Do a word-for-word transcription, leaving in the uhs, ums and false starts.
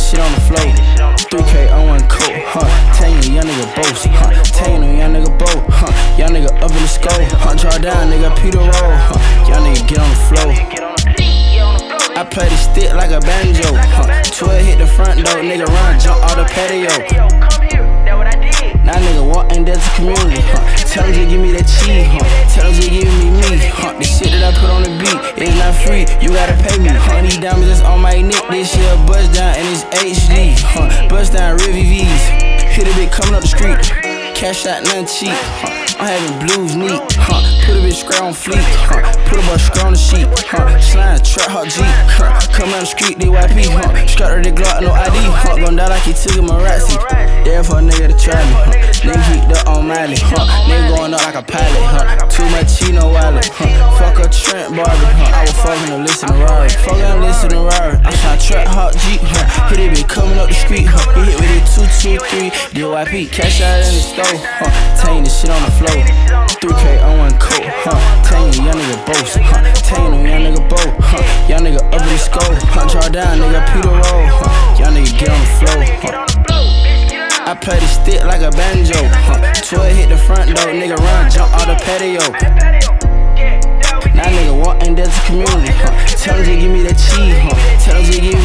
shit on the floor. three K on one coat, huh? Tell you young nigga boast, huh? Tell you young nigga boat, huh? Young nigga up in the scope, huh? Draw down, nigga Peter roll, huh? Young nigga get on the floor. I play the stick like a banjo, huh? twelve hit the front door, nigga run, jump out the patio. Now nigga walk in that's a community, huh? Tell him just give me that cheese, huh? Tell him just give me me, huh? The shit that I put on the beat, it's not free, you gotta pay me, huh? These diamonds that's on my neck, this shit a bust down and it's H D, huh? Bust down Rivi V's, hit a bit coming up the street, cash out nothing cheap, huh? I'm having blues neat, huh? Put a bitch square on fleek, huh? Put a boy square on the sheet, huh? Slime, trap, hot Jeep, huh? Come out the street, D Y P, huh? Scott the Glock, no I D, huh? Gon' die like he took him a Razzie. There for a nigga to try me, huh? Nigga geeked up on Miley, huh? Nigga going up like a pilot, huh? Too much Chino wallet, huh? Fuck a Trent Barbie, huh? I was fucking to listen to Rari, fucking to listen to Rari. I'm tryna trap hot Jeep, huh? Hit it bitch coming up the street, huh? He hit with it two two three, D Y P, cash out in the store, huh? Tell you the shit on the floor. three K on one coat, huh? Tell you young nigga boast, huh? Tell you young nigga boat, huh? Young nigga up in the scope, huh? Draw down, nigga Peter roll, huh? Young nigga get on the floor, huh? I play the stick like a banjo, huh? twelve hit the front door, nigga run, jump out the patio. Now nigga walk in that's a community, huh? Tell him just give me that cheese, huh? Tell him just give